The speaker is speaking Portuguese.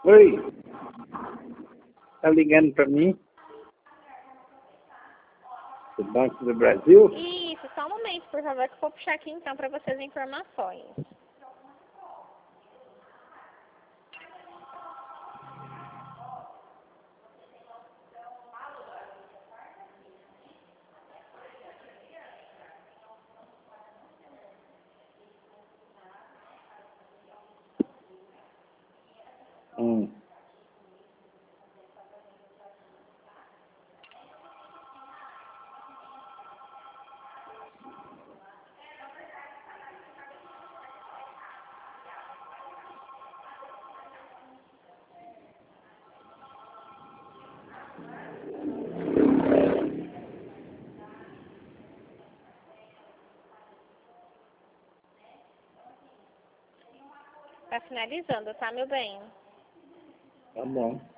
Oi, tá ligando para mim? Do Banco do Brasil? Isso, só um momento, por favor, que eu vou puxar aqui então para vocês as informações. Hum. Tá finalizando, tá, meu bem? Tá bom.